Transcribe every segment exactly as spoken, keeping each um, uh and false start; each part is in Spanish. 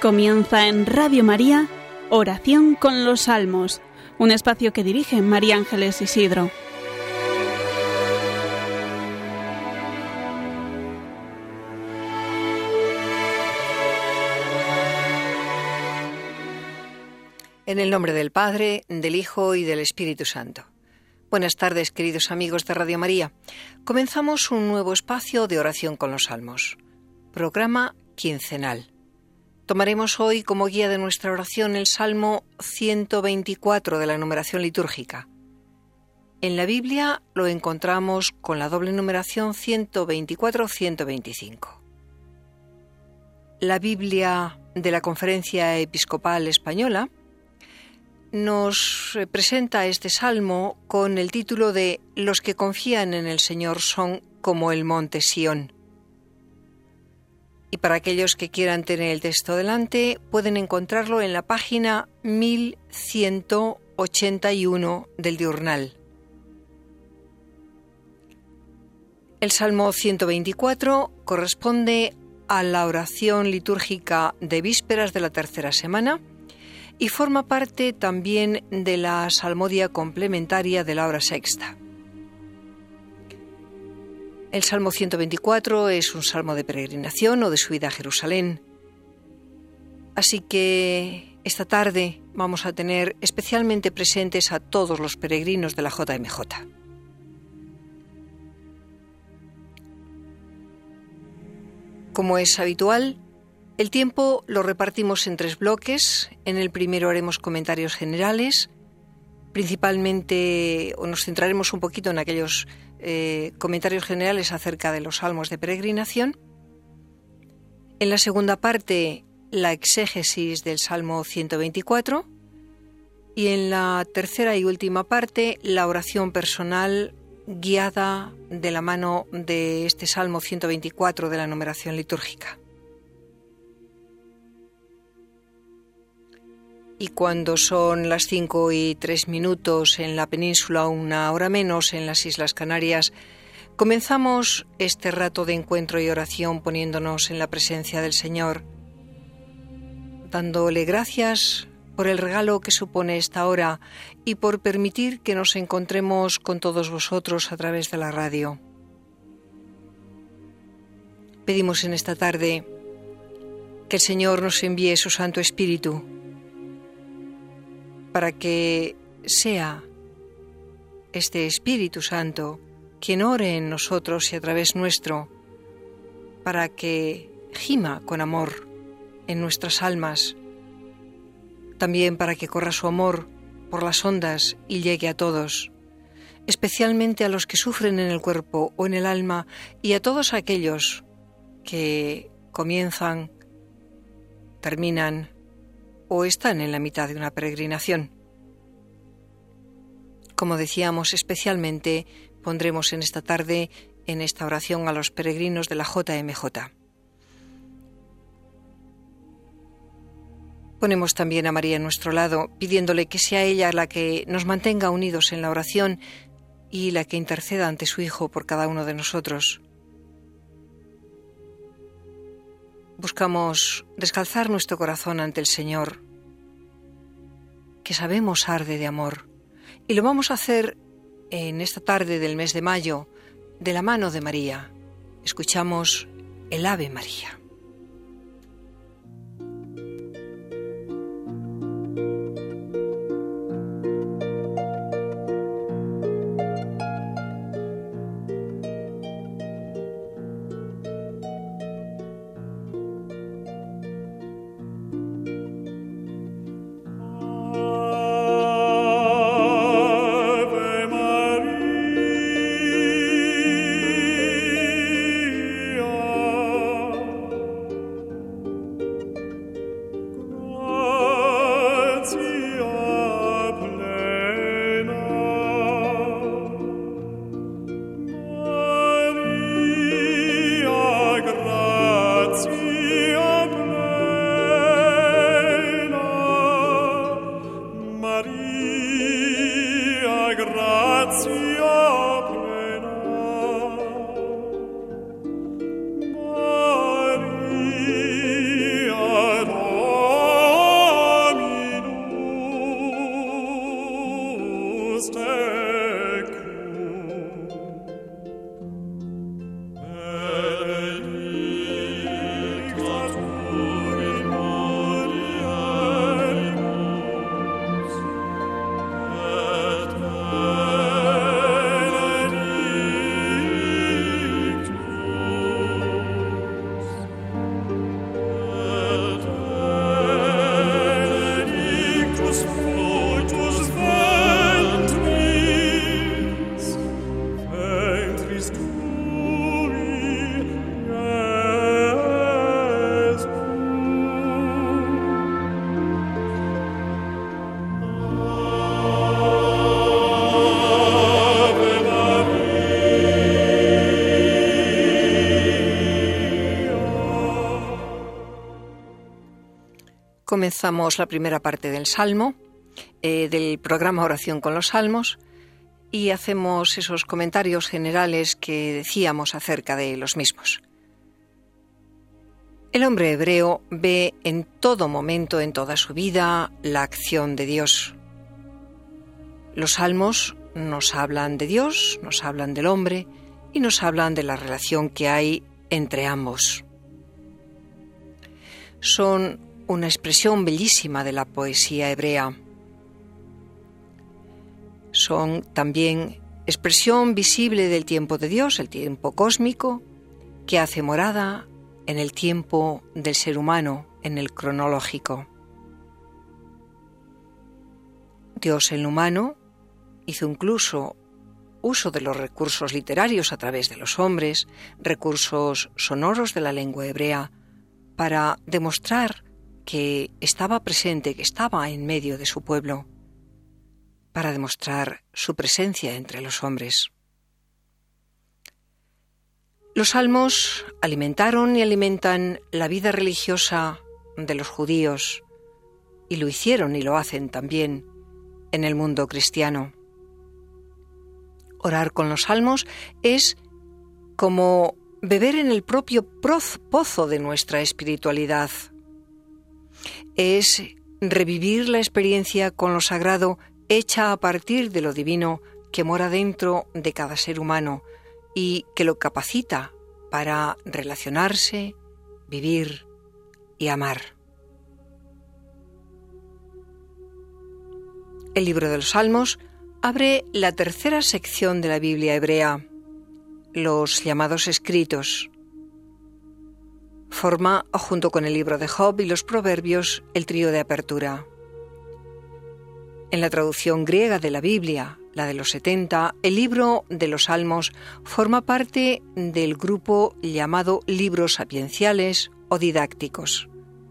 Comienza en Radio María, Oración con los Salmos, un espacio que dirige María Ángeles Isidro. En el nombre del Padre, del Hijo y del Espíritu Santo. Buenas tardes, queridos amigos de Radio María. Comenzamos un nuevo espacio de oración con los Salmos. Programa quincenal. Tomaremos hoy como guía de nuestra oración el Salmo ciento veinticuatro de la numeración litúrgica. En la Biblia lo encontramos con la doble numeración ciento veinticuatro ciento veinticinco. La Biblia de la Conferencia Episcopal Española nos presenta este salmo con el título de Los que confían en el Señor son como el monte Sión. Y para aquellos que quieran tener el texto delante, pueden encontrarlo en la página mil ciento ochenta y uno del Diurnal. El Salmo ciento veinticuatro corresponde a la oración litúrgica de vísperas de la tercera semana y forma parte también de la salmodia complementaria de la hora sexta. El Salmo ciento veinticuatro es un salmo de peregrinación o de subida a Jerusalén. Así que esta tarde vamos a tener especialmente presentes a todos los peregrinos de la J M J. Como es habitual, el tiempo lo repartimos en tres bloques. En el primero haremos comentarios generales, principalmente, o nos centraremos un poquito en aquellos eh, comentarios generales acerca de los salmos de peregrinación. En la segunda parte, la exégesis del Salmo ciento veinticuatro. Y en la tercera y última parte, la oración personal guiada de la mano de este Salmo ciento veinticuatro de la numeración litúrgica. Y cuando son las cinco y tres minutos en la península, una hora menos en las Islas Canarias, comenzamos este rato de encuentro y oración poniéndonos en la presencia del Señor, dándole gracias por el regalo que supone esta hora y por permitir que nos encontremos con todos vosotros a través de la radio. Pedimos en esta tarde que el Señor nos envíe su Santo Espíritu para que sea este Espíritu Santo quien ore en nosotros y a través nuestro, para que gima con amor en nuestras almas, también para que corra su amor por las ondas y llegue a todos, especialmente a los que sufren en el cuerpo o en el alma y a todos aquellos que comienzan, terminan o están en la mitad de una peregrinación. Como decíamos, especialmente pondremos en esta tarde en esta oración a los peregrinos de la J M J. Ponemos también a María a nuestro lado, pidiéndole que sea ella la que nos mantenga unidos en la oración y la que interceda ante su Hijo por cada uno de nosotros. Buscamos descalzar nuestro corazón ante el Señor, que sabemos arde de amor, y lo vamos a hacer en esta tarde del mes de mayo, de la mano de María. Escuchamos el Ave María. Maria. Comenzamos la primera parte del Salmo, eh, del programa Oración con los Salmos, y hacemos esos comentarios generales que decíamos acerca de los mismos. El hombre hebreo ve en todo momento, en toda su vida, la acción de Dios. Los salmos nos hablan de Dios, nos hablan del hombre y nos hablan de la relación que hay entre ambos. Son una expresión bellísima de la poesía hebrea. Son también expresión visible del tiempo de Dios, el tiempo cósmico, que hace morada en el tiempo del ser humano, en el cronológico. Dios en lo humano hizo incluso uso de los recursos literarios a través de los hombres, recursos sonoros de la lengua hebrea, para demostrar que estaba presente, que estaba en medio de su pueblo, para demostrar su presencia entre los hombres. Los salmos alimentaron y alimentan la vida religiosa de los judíos, y lo hicieron y lo hacen también en el mundo cristiano. Orar con los salmos es como beber en el propio pozo de nuestra espiritualidad. Es revivir la experiencia con lo sagrado hecha a partir de lo divino que mora dentro de cada ser humano y que lo capacita para relacionarse, vivir y amar. El libro de los Salmos abre la tercera sección de la Biblia hebrea, los llamados escritos. Forma, junto con el libro de Job y los Proverbios, el trío de apertura. En la traducción griega de la Biblia, la de los setenta, el libro de los Salmos forma parte del grupo llamado libros sapienciales o didácticos.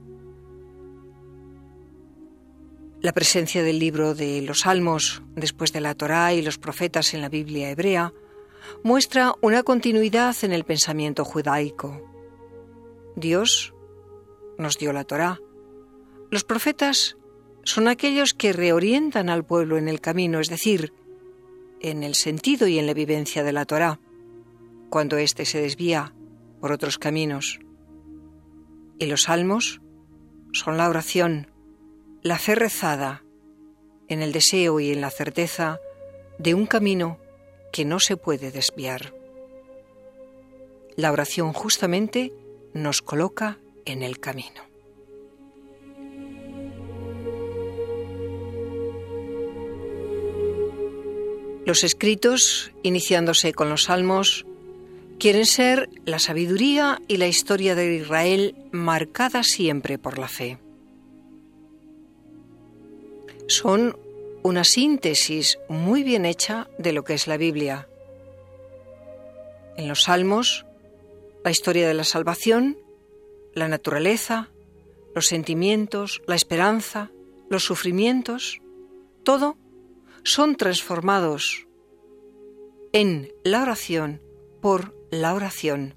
La presencia del libro de los Salmos, después de la Torá y los profetas en la Biblia hebrea, muestra una continuidad en el pensamiento judaico. Dios nos dio la Torá. Los profetas son aquellos que reorientan al pueblo en el camino, es decir, en el sentido y en la vivencia de la Torá, cuando éste se desvía por otros caminos. Y los salmos son la oración, la fe rezada, en el deseo y en la certeza de un camino que no se puede desviar. La oración justamente nos coloca en el camino. Los escritos, iniciándose con los salmos, quieren ser la sabiduría y la historia de Israel marcada siempre por la fe. Son una síntesis muy bien hecha de lo que es la Biblia. En los salmos, la historia de la salvación, la naturaleza, los sentimientos, la esperanza, los sufrimientos, todo son transformados en la oración por la oración.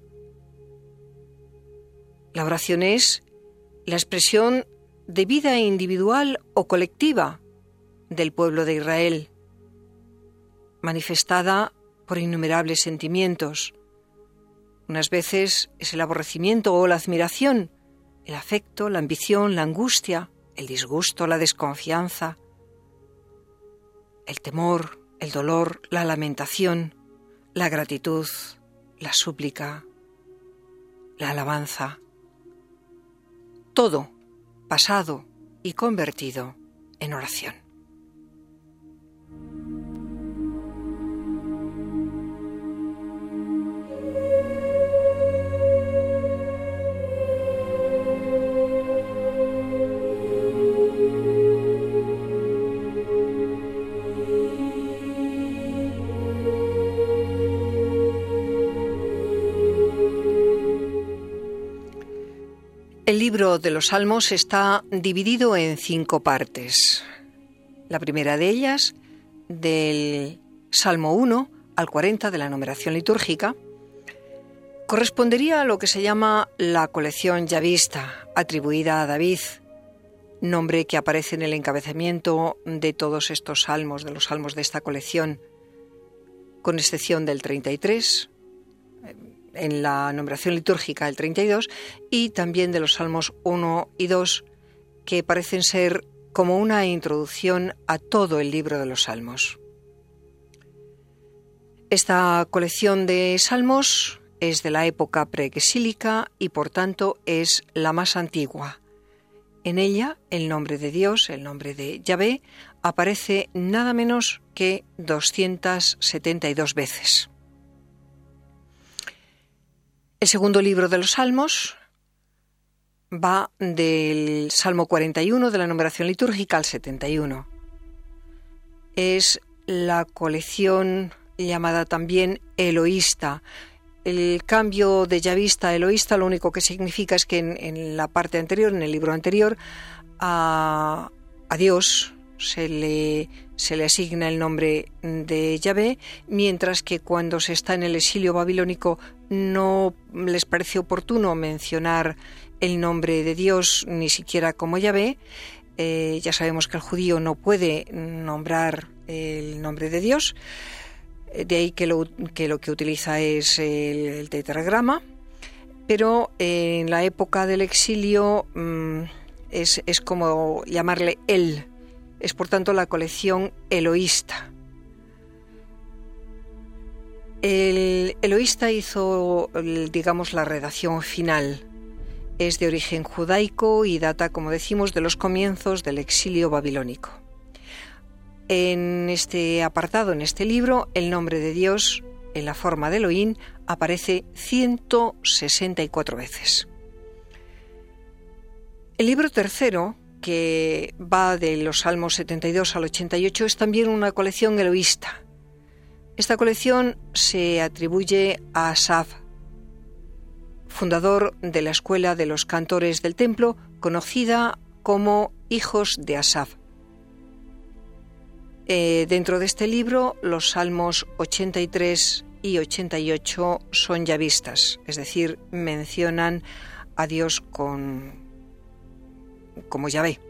La oración es la expresión de vida individual o colectiva del pueblo de Israel, manifestada por innumerables sentimientos. Unas veces es el aborrecimiento o la admiración, el afecto, la ambición, la angustia, el disgusto, la desconfianza, el temor, el dolor, la lamentación, la gratitud, la súplica, la alabanza. Todo pasado y convertido en oración. El libro de los Salmos está dividido en cinco partes. La primera de ellas, del Salmo uno al cuarenta de la numeración litúrgica, correspondería a lo que se llama la colección yavista, atribuida a David, nombre que aparece en el encabezamiento de todos estos salmos, de los salmos de esta colección, con excepción del treinta y tres, en la numeración litúrgica el treinta y dos, y también de los salmos uno y dos, que parecen ser como una introducción a todo el libro de los salmos. Esta colección de salmos es de la época preexílica y por tanto es la más antigua. En ella el nombre de Dios, el nombre de Yahvé, aparece nada menos que doscientas setenta y dos veces. El segundo libro de los Salmos va del Salmo cuarenta y uno de la numeración litúrgica al setenta y uno. Es la colección llamada también eloísta. El cambio de yavista a eloísta lo único que significa es que en, en la parte anterior, en el libro anterior, a, a Dios se le, se le asigna el nombre de Yahvé, mientras que cuando se está en el exilio babilónico no les parece oportuno mencionar el nombre de Dios ni siquiera como Yahvé. Eh, ya sabemos que el judío no puede nombrar el nombre de Dios. De ahí que lo que, lo que utiliza es el, el tetragrama, pero en la época del exilio mmm, es, es como llamarle él, es por tanto la colección eloísta. El eloísta hizo, digamos, la redacción final. Es de origen judaico y data, como decimos, de los comienzos del exilio babilónico. En este apartado, en este libro, el nombre de Dios, en la forma de Elohim, aparece ciento sesenta y cuatro veces. El libro tercero, que va de los Salmos setenta y dos al ochenta y ocho, es también una colección eloísta. Esta colección se atribuye a Asaf, fundador de la Escuela de los Cantores del Templo, conocida como Hijos de Asaf. Eh, dentro de este libro, los salmos ochenta y tres y ochenta y ocho son yavistas, es decir, mencionan a Dios con, como Yahvé.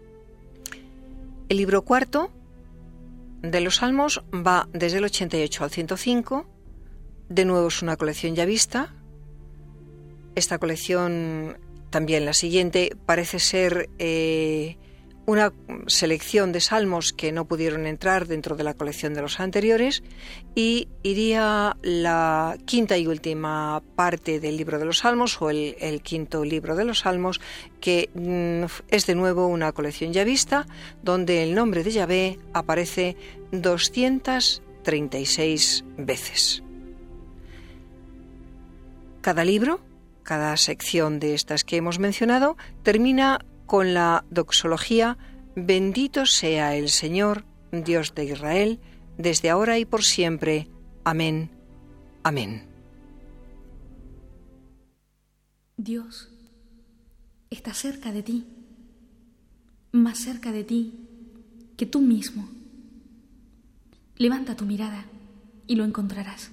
El libro cuarto de los salmos va desde el ochenta y ocho al ciento cinco, de nuevo es una colección yavista. Esta colección, también la siguiente, parece ser Eh, una selección de salmos que no pudieron entrar dentro de la colección de los anteriores, y iría la quinta y última parte del libro de los salmos, o el, el quinto libro de los salmos, que mm, es de nuevo una colección yavista, donde el nombre de Yahvé aparece doscientas treinta y seis veces. Cada libro, cada sección de estas que hemos mencionado, termina con la doxología: bendito sea el Señor, Dios de Israel, desde ahora y por siempre. Amén. Amén. Dios está cerca de ti, más cerca de ti que tú mismo. Levanta tu mirada y lo encontrarás.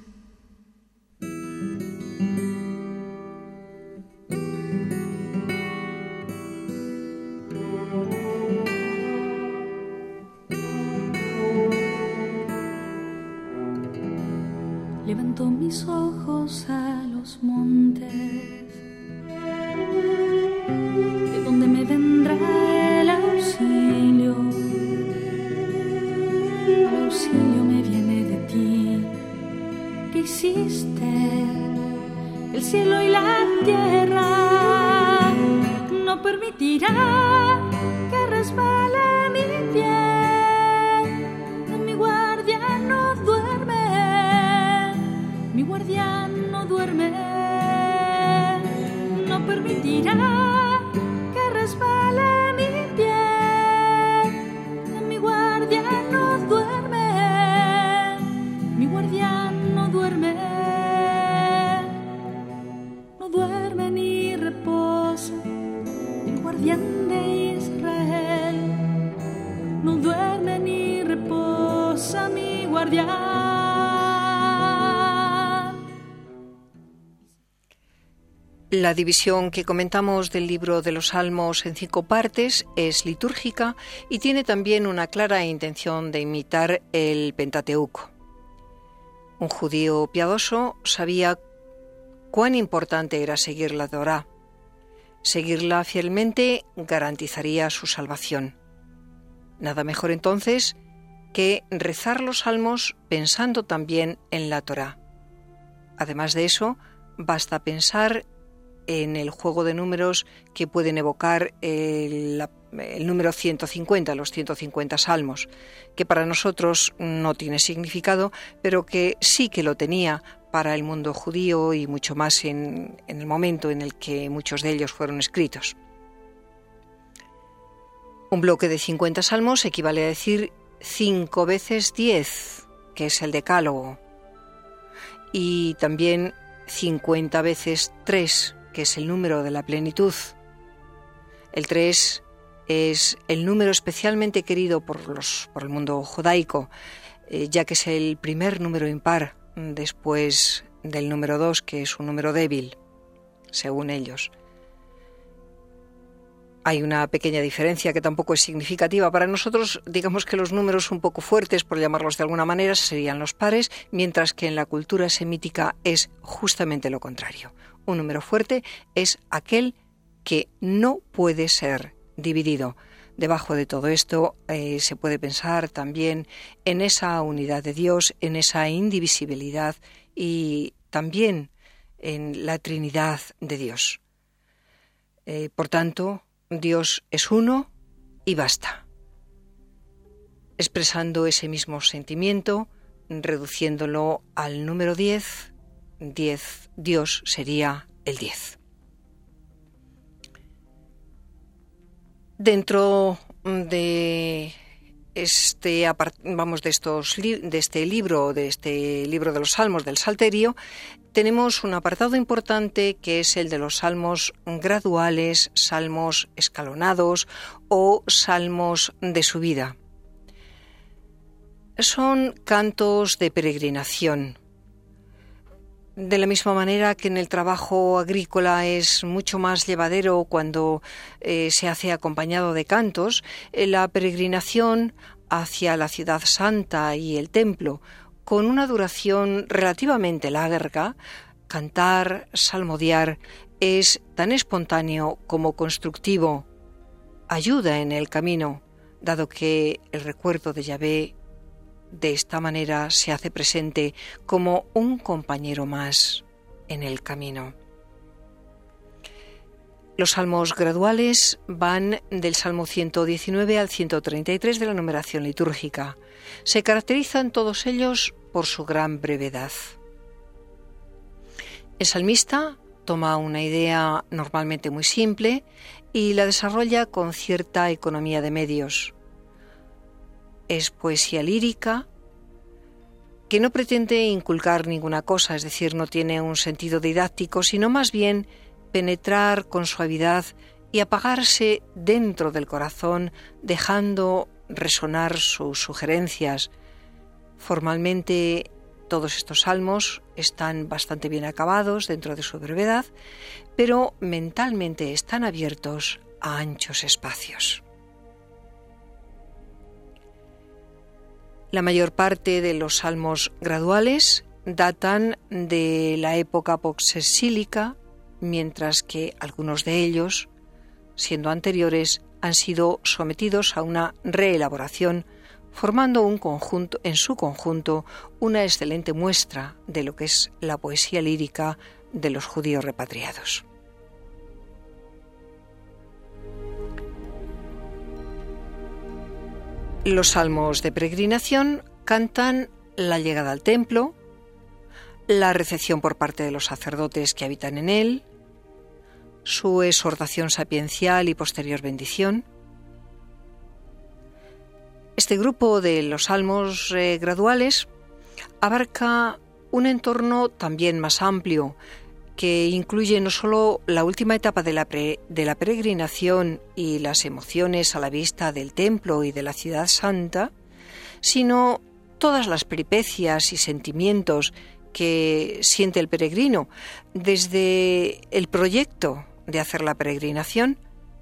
Levanto mis ojos a los montes, de donde me vendrá el auxilio. El auxilio me viene de ti, que hiciste el cielo y la tierra. No permitirá que resbale mi pie. Mi guardián no duerme. Mi guardián no duerme, no permitirá que resbale mi pie. Mi guardián no duerme, mi guardián no duerme, no duerme ni reposa. El guardián de Israel no duerme ni reposa, mi guardián. La división que comentamos del libro de los Salmos en cinco partes es litúrgica y tiene también una clara intención de imitar el Pentateuco. Un judío piadoso sabía cuán importante era seguir la Torá. Seguirla fielmente garantizaría su salvación. Nada mejor entonces que rezar los salmos pensando también en la Torá. Además de eso, basta pensar en el juego de números que pueden evocar el, el número ciento cincuenta, los ciento cincuenta salmos, que para nosotros no tiene significado, pero que sí que lo tenía para el mundo judío y mucho más en, en el momento en el que muchos de ellos fueron escritos. Un bloque de cincuenta salmos equivale a decir cinco veces diez, que es el decálogo, y también cincuenta veces tres, que es el número de la plenitud. El tres es el número especialmente querido por, los, por el mundo judaico, eh, ya que es el primer número impar después del número dos, que es un número débil, según ellos. Hay una pequeña diferencia que tampoco es significativa. Para nosotros, digamos que los números un poco fuertes, por llamarlos de alguna manera, serían los pares, mientras que en la cultura semítica es justamente lo contrario. Un número fuerte es aquel que no puede ser dividido. Debajo de todo esto eh, se puede pensar también en esa unidad de Dios, en esa indivisibilidad y también en la Trinidad de Dios. Eh, por tanto, Dios es uno y basta. Expresando ese mismo sentimiento, reduciéndolo al número diez, diez, Dios sería el diez. Dentro de este vamos de estos de este libro, de este libro de los Salmos del Salterio, tenemos un apartado importante que es el de los salmos graduales, salmos escalonados o salmos de subida. Son cantos de peregrinación. De la misma manera que en el trabajo agrícola es mucho más llevadero cuando eh, se hace acompañado de cantos, eh, la peregrinación hacia la ciudad santa y el templo, con una duración relativamente larga, cantar, salmodiar, es tan espontáneo como constructivo. Ayuda en el camino, dado que el recuerdo de Yahvé de esta manera se hace presente como un compañero más en el camino. Los salmos graduales van del Salmo ciento diecinueve al ciento treinta y tres de la numeración litúrgica. Se caracterizan todos ellos por su gran brevedad. El salmista toma una idea normalmente muy simple y la desarrolla con cierta economía de medios. Es poesía lírica que no pretende inculcar ninguna cosa, es decir, no tiene un sentido didáctico, sino más bien penetrar con suavidad y apagarse dentro del corazón, dejando resonar sus sugerencias. Formalmente, todos estos salmos están bastante bien acabados dentro de su brevedad, pero mentalmente están abiertos a anchos espacios. La mayor parte de los salmos graduales datan de la época post-exílica, mientras que algunos de ellos, siendo anteriores, han sido sometidos a una reelaboración, formando un conjunto, en su conjunto una excelente muestra de lo que es la poesía lírica de los judíos repatriados. Los salmos de peregrinación cantan la llegada al templo, la recepción por parte de los sacerdotes que habitan en él, su exhortación sapiencial y posterior bendición. Este grupo de los salmos eh, graduales abarca un entorno también más amplio, que incluye no solo la última etapa de la, pre, de la peregrinación y las emociones a la vista del templo y de la ciudad santa, sino todas las peripecias y sentimientos que siente el peregrino, desde el proyecto de hacer la peregrinación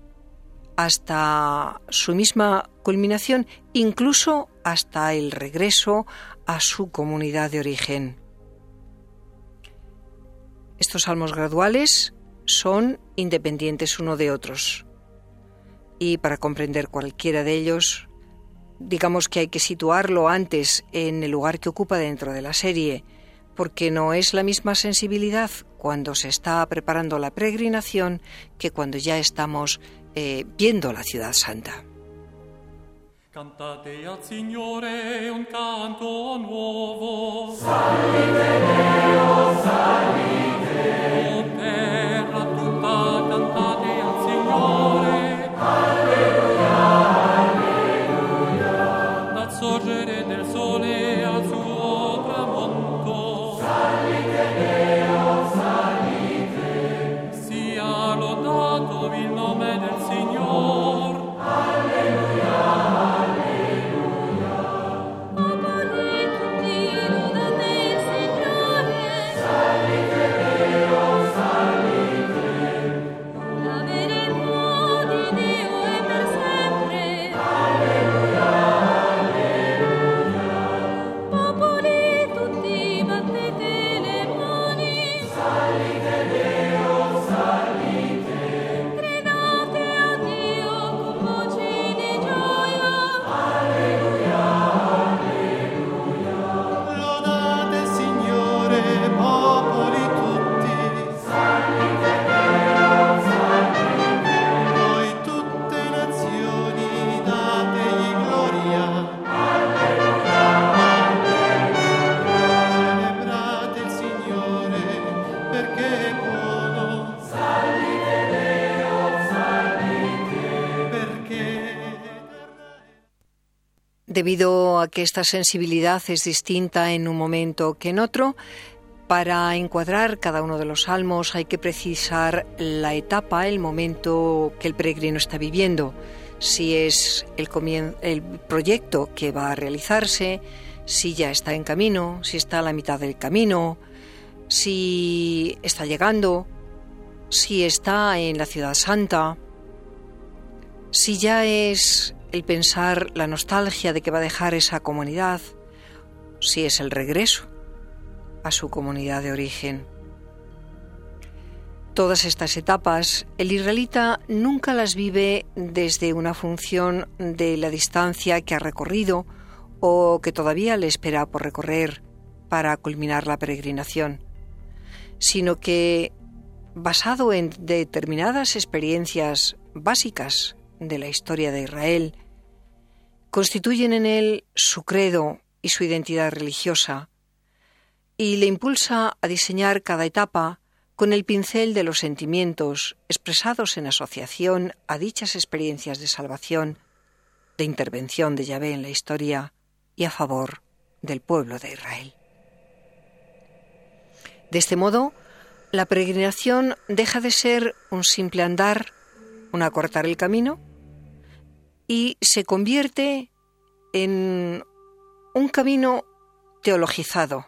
hasta su misma culminación, incluso hasta el regreso a su comunidad de origen. Estos salmos graduales son independientes uno de otros, y para comprender cualquiera de ellos, digamos que hay que situarlo antes en el lugar que ocupa dentro de la serie, porque no es la misma sensibilidad cuando se está preparando la peregrinación que cuando ya estamos eh, viendo la Ciudad Santa. Cantate al Signore un canto nuovo. Salite Deo, salite. O terra tutta cantate al Signore. Alleluia, alleluia. Dal sorgere del sole al suo tramonto. Salite Deo, salite. Sia lodato il nome del Signor. Alleluia. Debido a que esta sensibilidad es distinta en un momento que en otro, para encuadrar cada uno de los salmos hay que precisar la etapa, el momento que el peregrino está viviendo, si es el, comien- el proyecto que va a realizarse, si ya está en camino, si está a la mitad del camino, si está llegando, si está en la Ciudad Santa, si ya es el pensar la nostalgia de que va a dejar esa comunidad, si es el regreso a su comunidad de origen. Todas estas etapas el israelita nunca las vive desde una función de la distancia que ha recorrido o que todavía le espera por recorrer para culminar la peregrinación, sino que, basado en determinadas experiencias básicas de la historia de Israel, constituyen en él su credo y su identidad religiosa, y le impulsa a diseñar cada etapa con el pincel de los sentimientos expresados en asociación a dichas experiencias de salvación, de intervención de Yahvé en la historia y a favor del pueblo de Israel. De este modo, la peregrinación deja de ser un simple andar, un acortar el camino, y se convierte en un camino teologizado.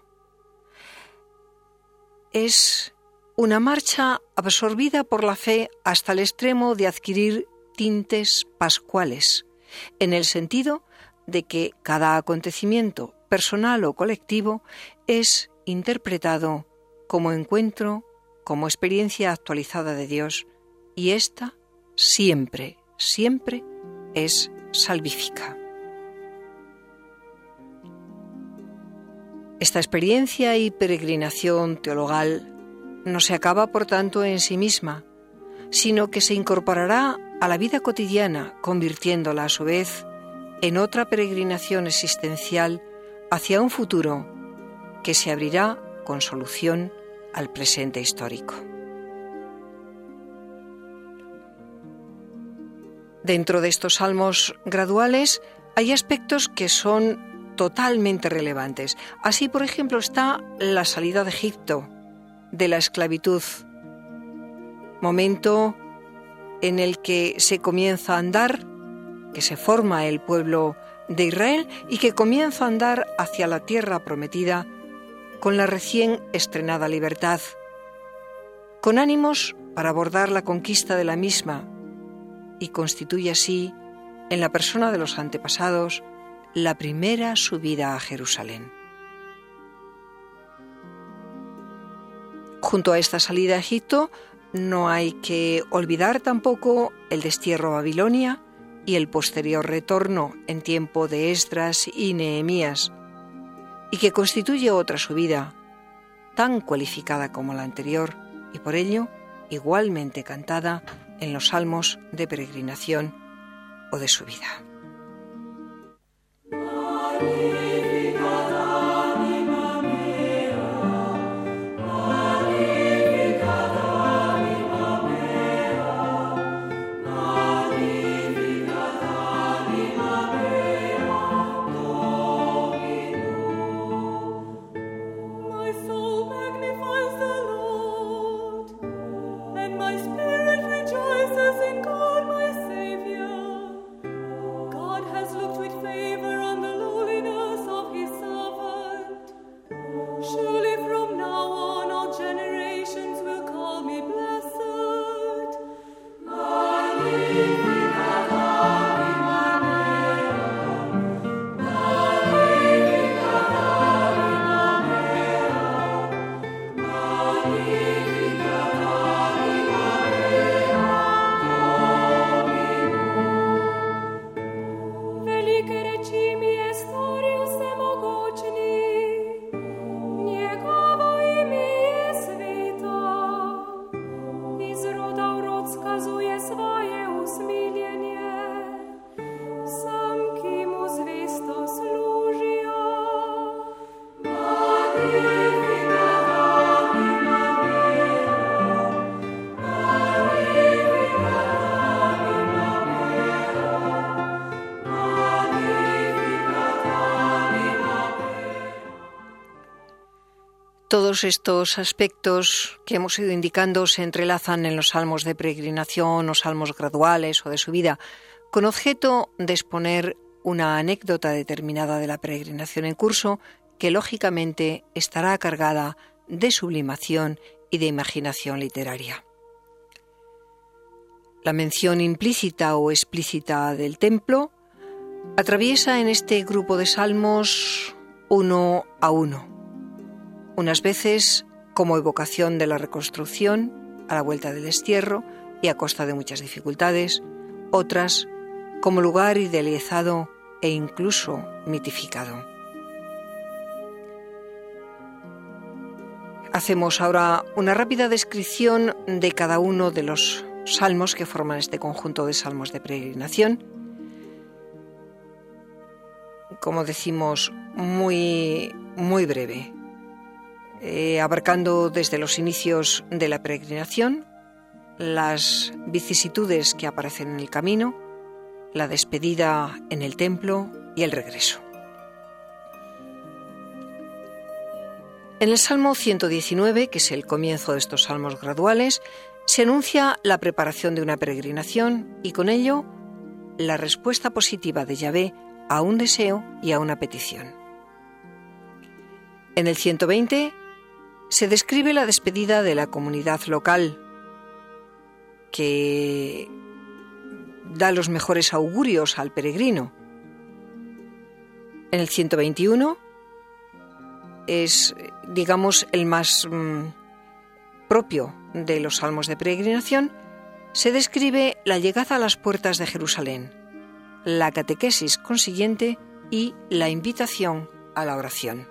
Es una marcha absorbida por la fe hasta el extremo de adquirir tintes pascuales, en el sentido de que cada acontecimiento, personal o colectivo, es interpretado como encuentro, como experiencia actualizada de Dios, y esta siempre, siempre es salvífica. Esta experiencia y peregrinación teologal no se acaba, por tanto, en sí misma, sino que se incorporará a la vida cotidiana, convirtiéndola a su vez en otra peregrinación existencial hacia un futuro que se abrirá con solución al presente histórico. Dentro de estos salmos graduales hay aspectos que son totalmente relevantes. Así, por ejemplo, está la salida de Egipto, de la esclavitud, momento en el que se comienza a andar, que se forma el pueblo de Israel y que comienza a andar hacia la tierra prometida con la recién estrenada libertad, con ánimos para abordar la conquista de la misma, y constituye así, en la persona de los antepasados, la primera subida a Jerusalén. Junto a esta salida a Egipto, no hay que olvidar tampoco el destierro a Babilonia y el posterior retorno en tiempo de Esdras y Nehemías, y que constituye otra subida, tan cualificada como la anterior, y por ello igualmente cantada en los salmos de peregrinación o de subida. Todos estos aspectos que hemos ido indicando se entrelazan en los salmos de peregrinación o salmos graduales o de subida, con objeto de exponer una anécdota determinada de la peregrinación en curso que lógicamente estará cargada de sublimación y de imaginación literaria. La mención implícita o explícita del templo atraviesa en este grupo de salmos uno a uno. Unas veces como evocación de la reconstrucción a la vuelta del destierro y a costa de muchas dificultades, otras como lugar idealizado e incluso mitificado. Hacemos ahora una rápida descripción de cada uno de los salmos que forman este conjunto de salmos de peregrinación. Como decimos, muy, muy breve. Eh, abarcando desde los inicios de la peregrinación, las vicisitudes que aparecen en el camino, la despedida en el templo y el regreso. En el Salmo ciento diecinueve, que es el comienzo de estos salmos graduales, se anuncia la preparación de una peregrinación y con ello la respuesta positiva de Yahvé a un deseo y a una petición. En el ciento veinte se describe la despedida de la comunidad local, que da los mejores augurios al peregrino. En el ciento veintiuno es, digamos, el más mmm, propio de los salmos de peregrinación. Se describe la llegada a las puertas de Jerusalén, la catequesis consiguiente y la invitación a la oración.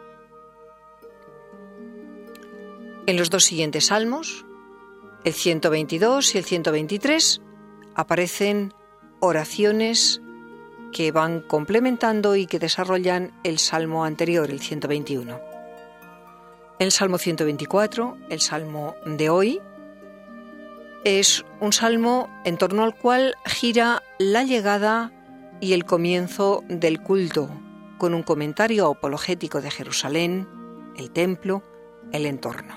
En los dos siguientes salmos, el ciento veintidós y el ciento veintitrés, aparecen oraciones que van complementando y que desarrollan el salmo anterior, el ciento veintiuno. El salmo ciento veinticuatro, el salmo de hoy, es un salmo en torno al cual gira la llegada y el comienzo del culto, con un comentario apologético de Jerusalén, el templo, el entorno.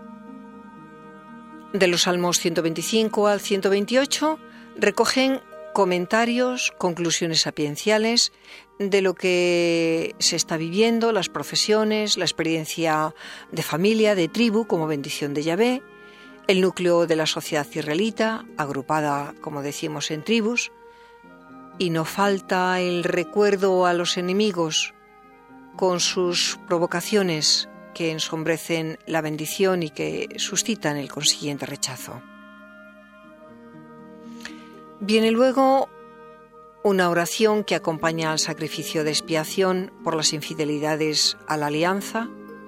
De los salmos ciento veinticinco al ciento veintiocho recogen comentarios, conclusiones sapienciales de lo que se está viviendo, las profesiones, la experiencia de familia, de tribu como bendición de Yahvé, el núcleo de la sociedad israelita, agrupada, como decimos, en tribus, y no falta el recuerdo a los enemigos con sus provocaciones que ensombrecen la bendición y que suscitan el consiguiente rechazo. Viene luego una oración que acompaña al sacrificio de expiación por las infidelidades a la alianza.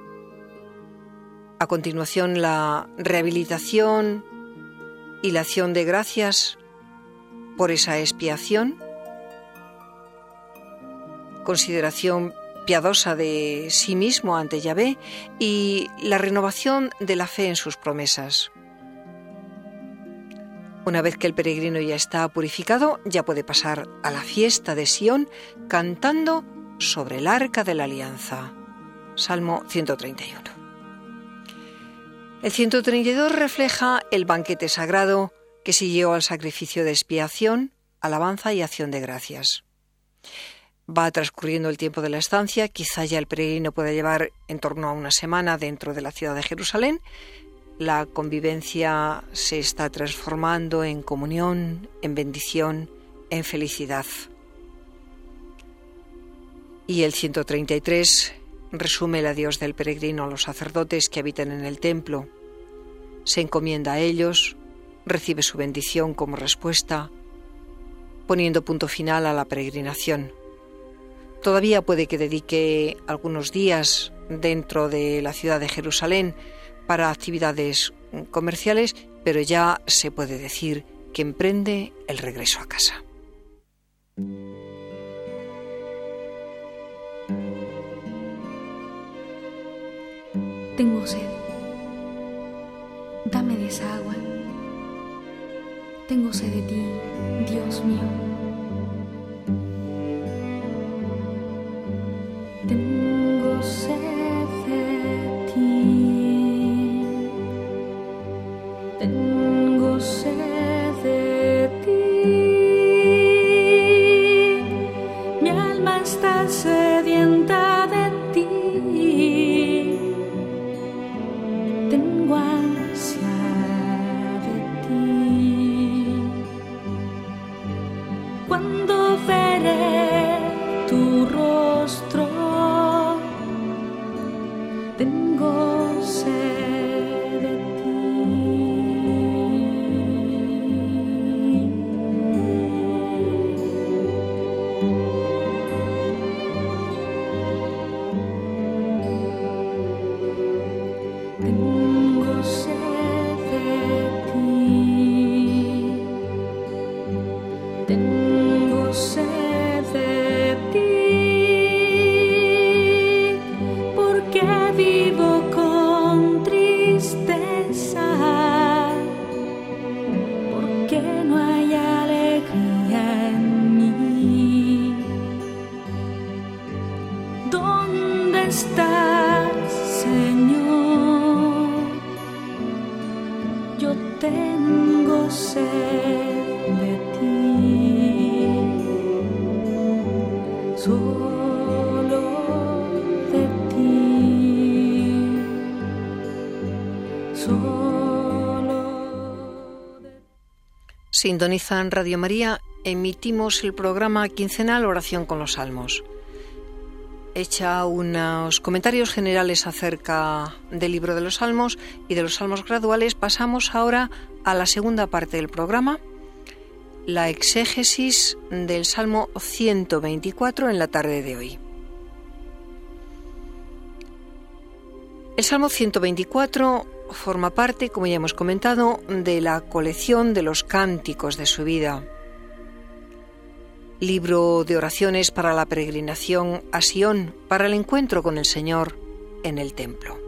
A continuación, la rehabilitación y la acción de gracias por esa expiación. Consideración piadosa de sí mismo ante Yahvé y la renovación de la fe en sus promesas. Una vez que el peregrino ya está purificado, ya puede pasar a la fiesta de Sión cantando sobre el arca de la alianza. Salmo ciento treinta y uno. El ciento treinta y dos refleja el banquete sagrado que siguió al sacrificio de expiación, alabanza y acción de gracias. Va transcurriendo el tiempo de la estancia, quizá ya el peregrino pueda llevar en torno a una semana dentro de la ciudad de Jerusalén. La convivencia se está transformando en comunión, en bendición, en felicidad. Y el ciento treinta y tres resume el adiós del peregrino a los sacerdotes que habitan en el templo. Se encomienda a ellos, recibe su bendición como respuesta, poniendo punto final a la peregrinación. Todavía puede que dedique algunos días dentro de la ciudad de Jerusalén para actividades comerciales, pero ya se puede decir que emprende el regreso a casa. Tengo sed. Dame de esa agua. Tengo sed de ti, Dios mío. Tengo sed de ti. Tengo sed de ti. Mi alma está sedienta de ti. Tengo ansia de ti. Cuando veré tu rostro, tengo sed de Tengo sed de ti. Tengo sed de ti. Porque vivo con tristeza. Porque no hay alegría en mí. ¿Dónde estás, Señor? Yo tengo sed de ti, solo de ti, solo de ti. Sintonizan Radio María, emitimos el programa quincenal Oración con los Salmos. Hecha unos comentarios generales acerca del libro de los Salmos y de los Salmos graduales, pasamos ahora a la segunda parte del programa, la exégesis del Salmo ciento veinticuatro en la tarde de hoy. El Salmo ciento veinticuatro forma parte, como ya hemos comentado, de la colección de los cánticos de su vida. Libro de oraciones para la peregrinación a Sión, para el encuentro con el Señor en el templo.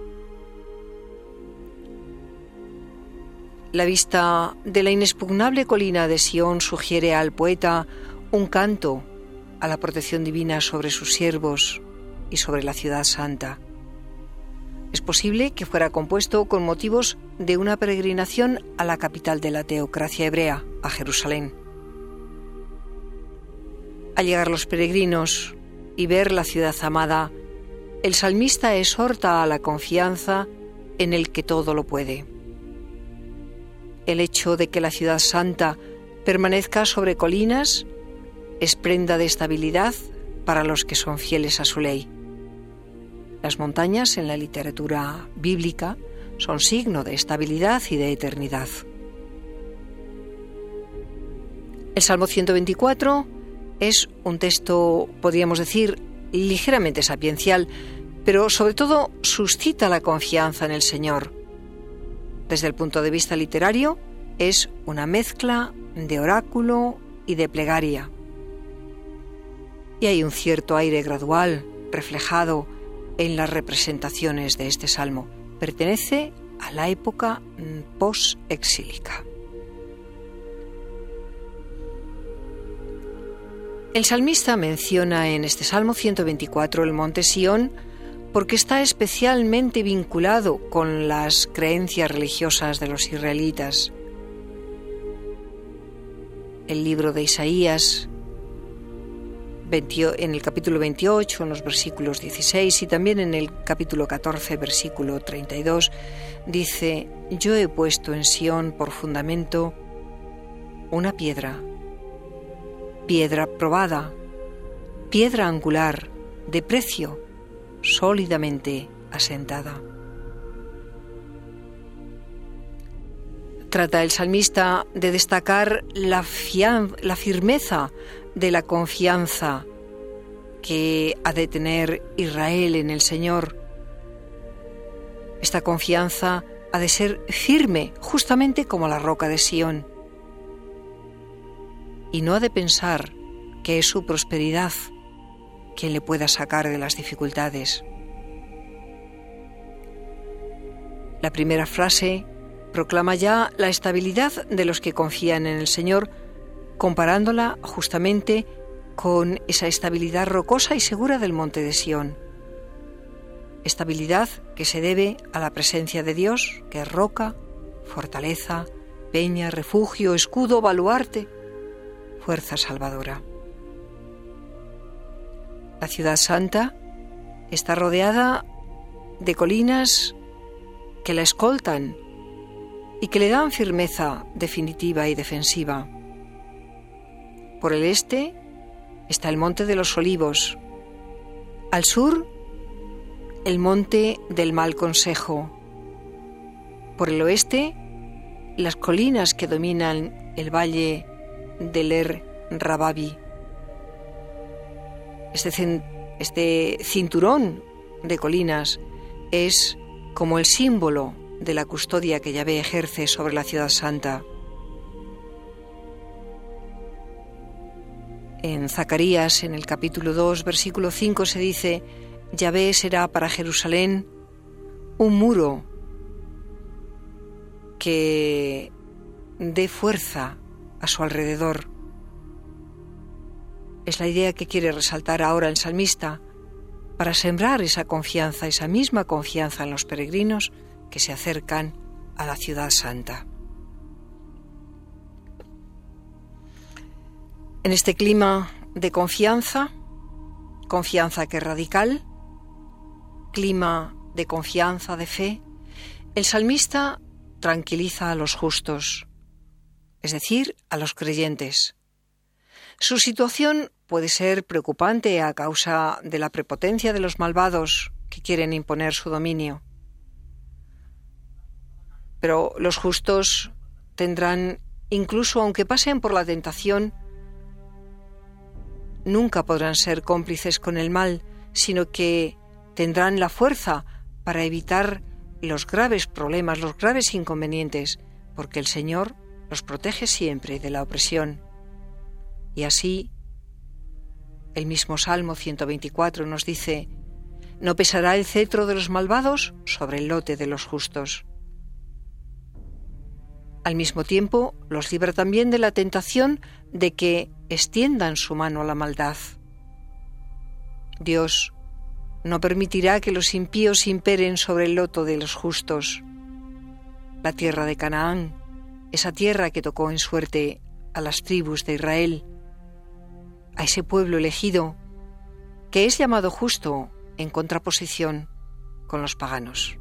La vista de la inexpugnable colina de Sión sugiere al poeta un canto a la protección divina sobre sus siervos y sobre la ciudad santa. Es posible que fuera compuesto con motivos de una peregrinación a la capital de la teocracia hebrea, a Jerusalén. Al llegar los peregrinos y ver la ciudad amada, el salmista exhorta a la confianza en el que todo lo puede. El hecho de que la ciudad santa permanezca sobre colinas es prenda de estabilidad para los que son fieles a su ley. Las montañas en la literatura bíblica son signo de estabilidad y de eternidad. El Salmo ciento veinticuatro es un texto, podríamos decir, ligeramente sapiencial, pero sobre todo suscita la confianza en el Señor. Desde el punto de vista literario, es una mezcla de oráculo y de plegaria. Y hay un cierto aire gradual reflejado en las representaciones de este salmo. Pertenece a la época post-exílica. El salmista menciona en este Salmo ciento veinticuatro el monte Sión porque está especialmente vinculado con las creencias religiosas de los israelitas. El libro de Isaías, en el capítulo veintiocho, en los versículos dieciséis, y también en el capítulo catorce, versículo treinta y dos, dice: «Yo he puesto en Sión por fundamento una piedra, piedra probada, piedra angular, de precio, sólidamente asentada». Trata el salmista de destacar la, fian- la firmeza de la confianza que ha de tener Israel en el Señor. Esta confianza ha de ser firme, justamente como la roca de Sión. Y no ha de pensar que es su prosperidad quien le pueda sacar de las dificultades. La primera frase proclama ya la estabilidad de los que confían en el Señor, comparándola justamente con esa estabilidad rocosa y segura del monte de Sión. Estabilidad que se debe a la presencia de Dios, que es roca, fortaleza, peña, refugio, escudo, baluarte, fuerza salvadora. La ciudad santa está rodeada de colinas que la escoltan y que le dan firmeza definitiva y defensiva. Por el este está el monte de los Olivos. Al sur, el monte del mal consejo. Por el oeste, las colinas que dominan el valle del Er Rababi. Este, este cinturón de colinas es como el símbolo de la custodia que Yahvé ejerce sobre la ciudad santa. En Zacarías, en el capítulo dos, versículo cinco, se dice: Yahvé será para Jerusalén un muro que dé fuerza a su alrededor. Es la idea que quiere resaltar ahora el salmista para sembrar esa confianza, esa misma confianza en los peregrinos que se acercan a la ciudad santa. En este clima de confianza, confianza que es radical, clima de confianza, de fe, el salmista tranquiliza a los justos, es decir, a los creyentes. Su situación puede ser preocupante a causa de la prepotencia de los malvados que quieren imponer su dominio. Pero los justos tendrán, incluso aunque pasen por la tentación, nunca podrán ser cómplices con el mal, sino que tendrán la fuerza para evitar los graves problemas, los graves inconvenientes, porque el Señor los protege siempre de la opresión. Y así, el mismo Salmo ciento veinticuatro nos dice: «No pesará el cetro de los malvados sobre el lote de los justos». Al mismo tiempo, los libra también de la tentación de que extiendan su mano a la maldad. Dios no permitirá que los impíos imperen sobre el loto de los justos. La tierra de Canaán, esa tierra que tocó en suerte a las tribus de Israel, a ese pueblo elegido que es llamado justo en contraposición con los paganos.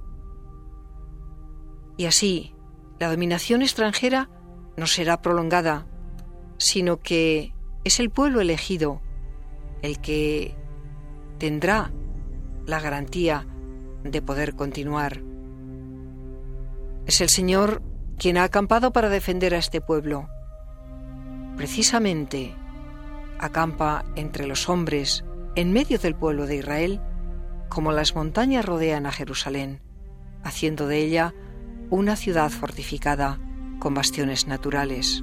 Y así, la dominación extranjera no será prolongada, sino que es el pueblo elegido el que tendrá la garantía de poder continuar. Es el Señor quien ha acampado para defender a este pueblo. Precisamente acampa entre los hombres, en medio del pueblo de Israel, como las montañas rodean a Jerusalén, haciendo de ella una ciudad fortificada con bastiones naturales.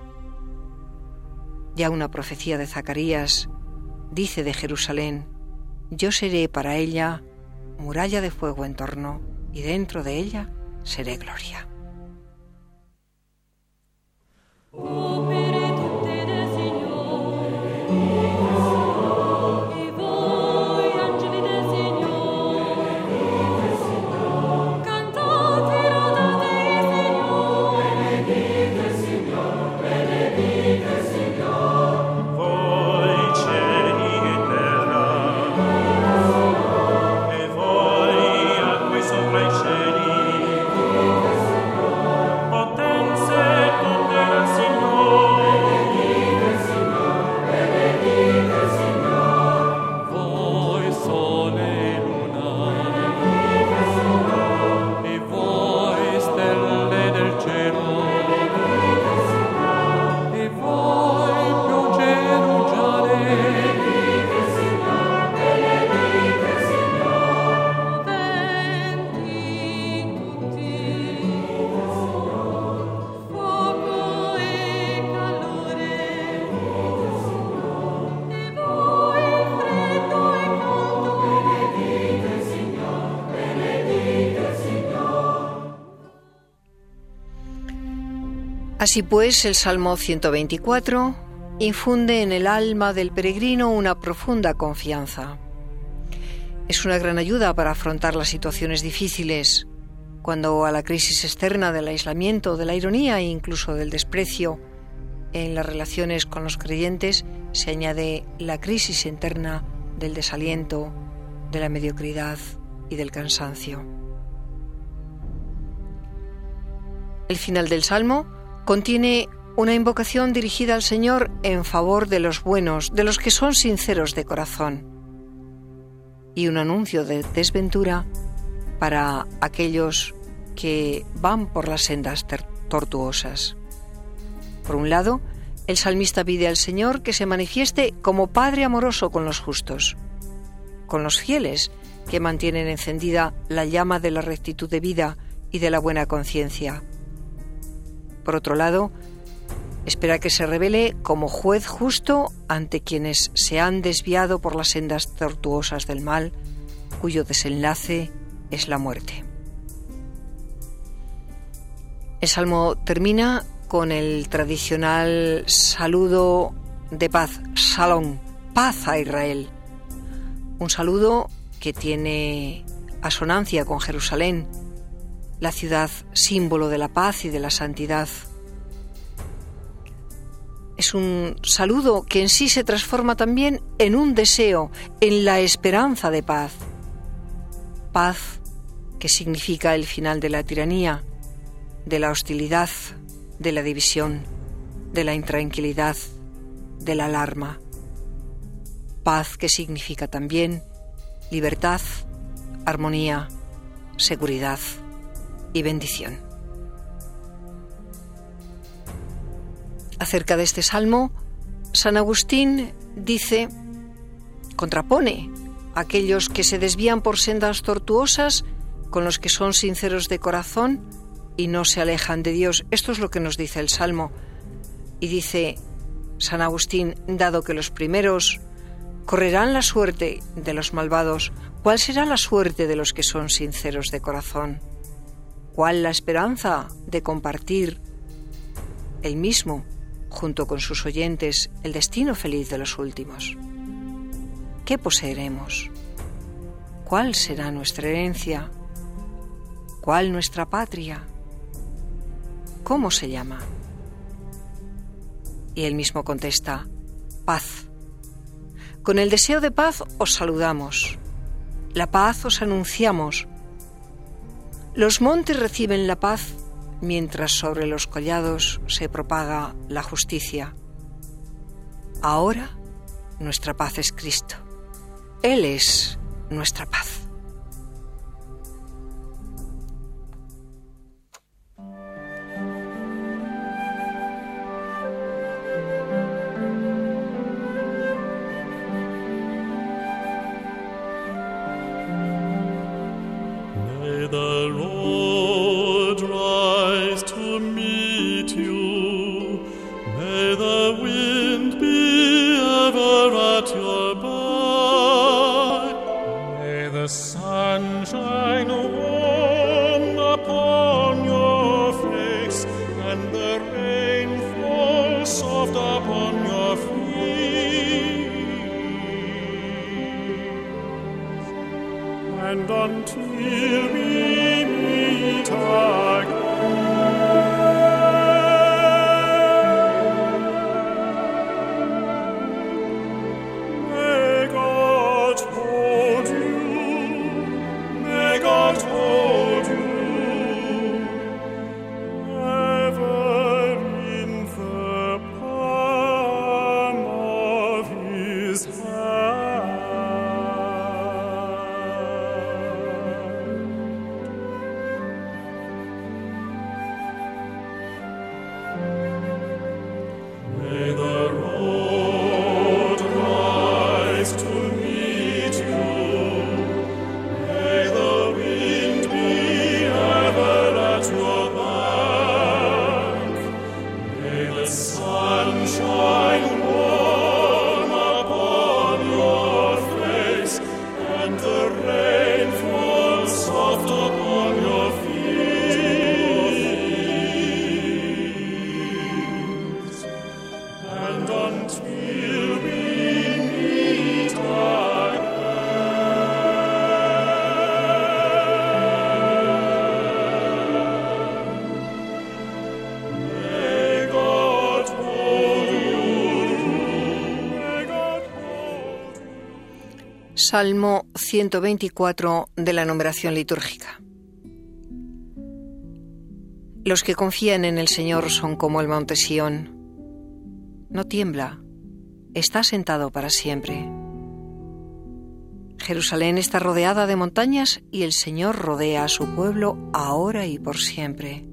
Ya una profecía de Zacarías dice de Jerusalén: yo seré para ella muralla de fuego en torno, y dentro de ella seré gloria. Así pues, el Salmo ciento veinticuatro infunde en el alma del peregrino una profunda confianza. Es una gran ayuda para afrontar las situaciones difíciles, cuando a la crisis externa del aislamiento, de la ironía e incluso del desprecio en las relaciones con los creyentes se añade la crisis interna del desaliento, de la mediocridad y del cansancio. El final del Salmo contiene una invocación dirigida al Señor en favor de los buenos, de los que son sinceros de corazón, y un anuncio de desventura para aquellos que van por las sendas tortuosas. Por un lado, el salmista pide al Señor que se manifieste como Padre amoroso con los justos, con los fieles que mantienen encendida la llama de la rectitud de vida y de la buena conciencia. Por otro lado, espera que se revele como juez justo ante quienes se han desviado por las sendas tortuosas del mal, cuyo desenlace es la muerte. El Salmo termina con el tradicional saludo de paz, Shalom, paz a Israel. Un saludo que tiene asonancia con Jerusalén, la ciudad símbolo de la paz y de la santidad. Es un saludo que en sí se transforma también en un deseo, en la esperanza de paz. Paz que significa el final de la tiranía, de la hostilidad, de la división, de la intranquilidad, de la alarma. Paz que significa también libertad, armonía, seguridad y bendición. Acerca de este salmo, San Agustín dice, contrapone a aquellos que se desvían por sendas tortuosas con los que son sinceros de corazón y no se alejan de Dios. Esto es lo que nos dice el Salmo. Y dice San Agustín, dado que los primeros correrán la suerte de los malvados, ¿cuál será la suerte de los que son sinceros de corazón? ¿Cuál la esperanza de compartir el mismo, junto con sus oyentes, el destino feliz de los últimos? ¿Qué poseeremos? ¿Cuál será nuestra herencia? ¿Cuál nuestra patria? ¿Cómo se llama? Y él mismo contesta, paz, Con el deseo de paz os saludamos. La paz os anunciamos. Los montes reciben la paz, mientras sobre los collados se propaga la justicia. Ahora nuestra paz es Cristo. Él es nuestra paz. May the Lord rise to meet you. May the wind be ever at your back. May the sun shine warm upon your face, and the rain fall soft upon your feet. And until we meet again, may God hold you, may God hold you, ever in the palm of His hand. May the road rise to meet you. May the wind be ever at your back. May the sun shine warm upon your face, and the rain fall soft upon your feet. And until we meet again, may God hold you, may God hold you. Salmo ciento veinticuatro de la numeración litúrgica. Los que confían en el Señor son como el monte Sión. No tiembla, está sentado para siempre. Jerusalén está rodeada de montañas y el Señor rodea a su pueblo ahora y por siempre.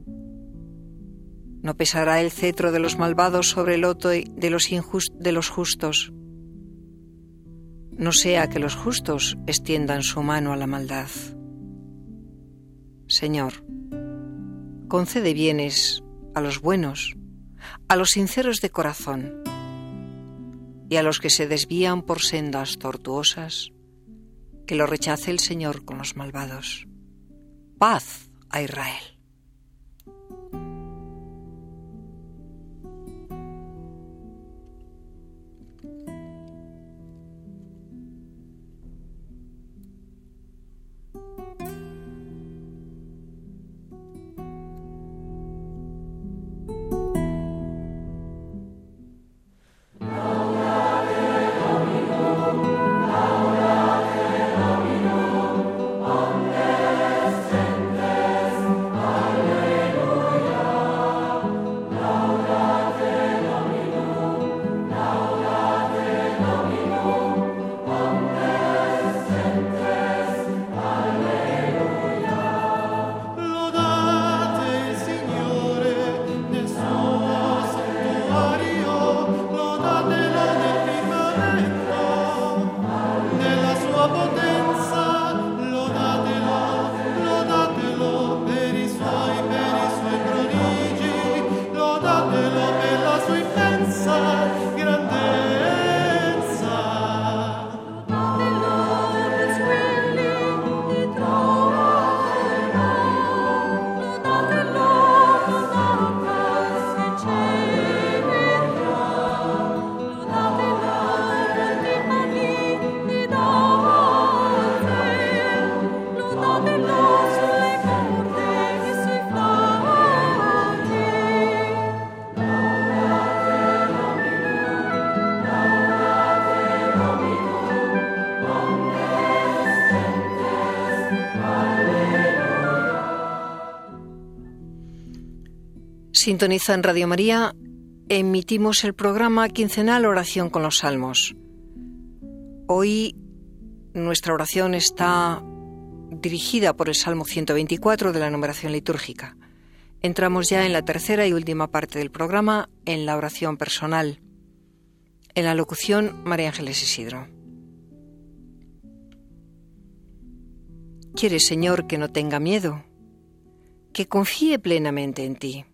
No pesará el cetro de los malvados sobre el loto de los, injust- de los justos. No sea que los justos extiendan su mano a la maldad. Señor, concede bienes a los buenos, a los sinceros de corazón, y a los que se desvían por sendas tortuosas, que lo rechace el Señor con los malvados. Paz a Israel. Omnes gentes Sintoniza en Radio María, emitimos el programa quincenal Oración con los Salmos. Hoy nuestra oración está dirigida por el Salmo ciento veinticuatro de la numeración litúrgica. Entramos ya en la tercera y última parte del programa, en la oración personal. En la locución, María Ángeles Isidro. ¿Quieres, Señor, que no tenga miedo? Que confíe plenamente en ti.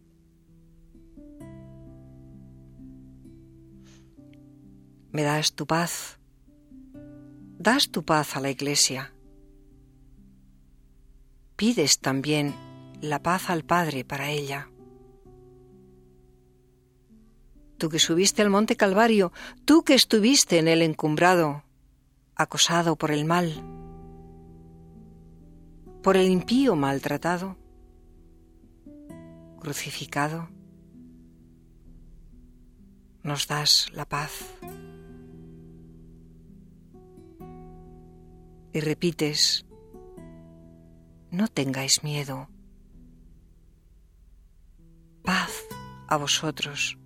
Me das tu paz. Das tu paz a la Iglesia. Pides también la paz al Padre para ella. Tú que subiste al monte Calvario, tú que estuviste en él encumbrado, acosado por el mal, por el impío maltratado, crucificado, nos das la paz. Y repites, no tengáis miedo, paz a vosotros.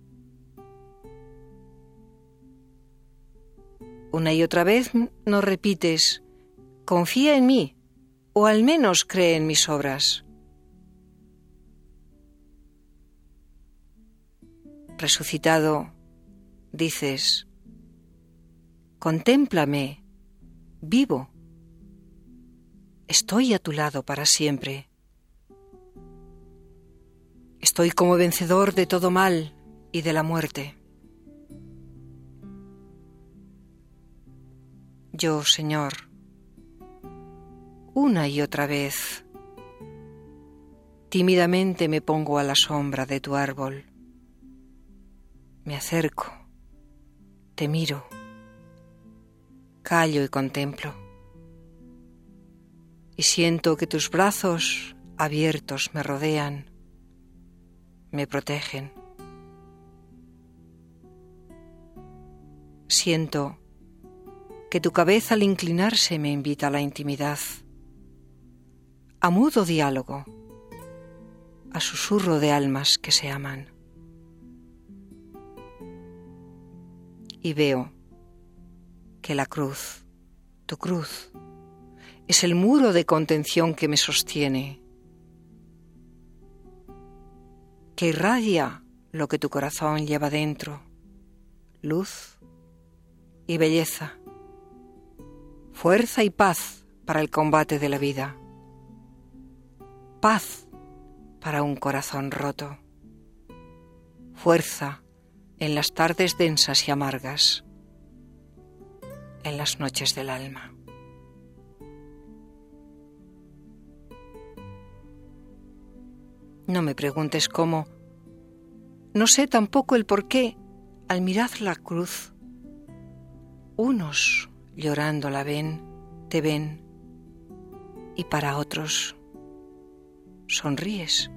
Una y otra vez nos repites, confía en mí, o al menos cree en mis obras. Resucitado, dices, contémplame, vivo, estoy a tu lado para siempre. Estoy como vencedor de todo mal y de la muerte. Yo, Señor, una y otra vez, tímidamente me pongo a la sombra de tu árbol. Me acerco, te miro, callo y contemplo. Y siento que tus brazos abiertos me rodean, me protegen. Siento que tu cabeza al inclinarse me invita a la intimidad, a mudo diálogo, a susurro de almas que se aman. Y veo que la cruz, tu cruz, es el muro de contención que me sostiene, que irradia lo que tu corazón lleva dentro, luz y belleza, fuerza y paz para el combate de la vida, paz para un corazón roto, fuerza en las tardes densas y amargas, en las noches del alma. No me preguntes cómo, no sé tampoco el por qué, al mirar la cruz, unos llorando la ven, te ven, y para otros sonríes.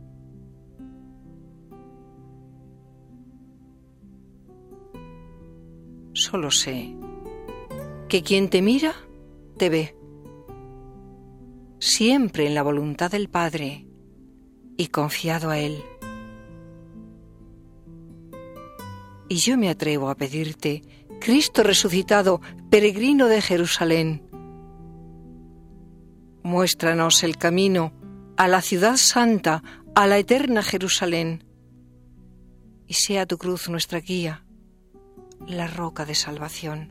Solo sé que quien te mira, te ve, siempre en la voluntad del Padre y confiado a Él. Y yo me atrevo a pedirte, Cristo resucitado, peregrino de Jerusalén, muéstranos el camino a la ciudad santa, a la eterna Jerusalén, y sea tu cruz nuestra guía, la roca de salvación.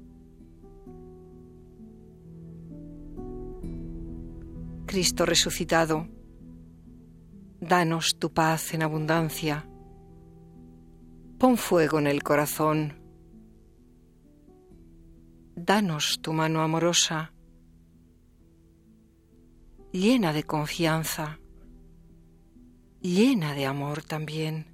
Cristo resucitado, danos tu paz en abundancia, pon fuego en el corazón, danos tu mano amorosa, llena de confianza, llena de amor también.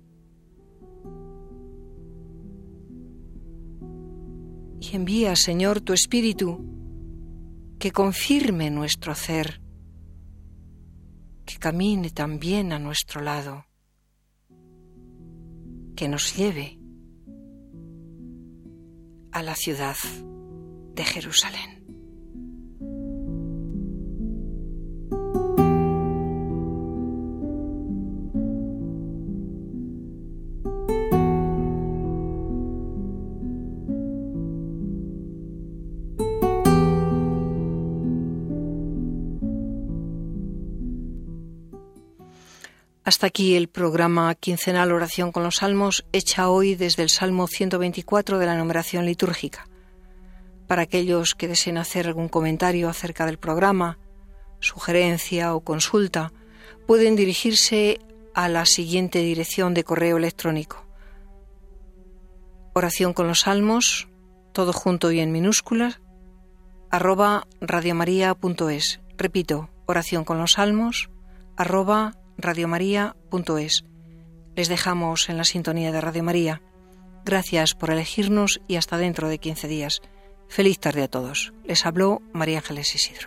Y envía, Señor, tu Espíritu, que confirme nuestro ser, que camine también a nuestro lado, que nos lleve a la ciudad de Jerusalén. Hasta aquí el programa quincenal Oración con los Salmos, hecha hoy desde el Salmo ciento veinticuatro de la numeración litúrgica. Para aquellos que deseen hacer algún comentario acerca del programa, sugerencia o consulta, pueden dirigirse a la siguiente dirección de correo electrónico: oración con los salmos, todo junto y en minúsculas, arroba radiomaria.es. Repito, oración con los salmos, arroba radiomaria.es. Les dejamos en la sintonía de Radio María. Gracias por elegirnos y hasta dentro de quince días. Feliz tarde a todos. Les habló María Ángeles Isidro.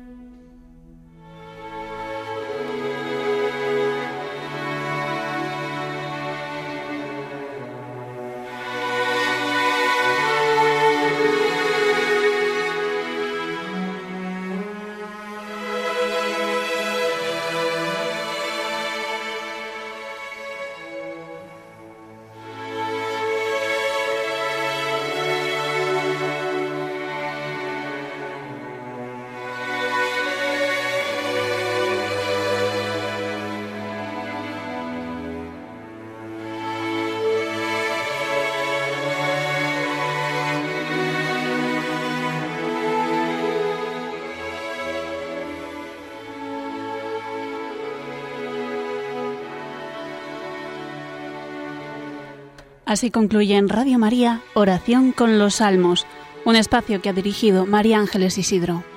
Así concluye en Radio María Oración con los Salmos, un espacio que ha dirigido María Ángeles Isidro.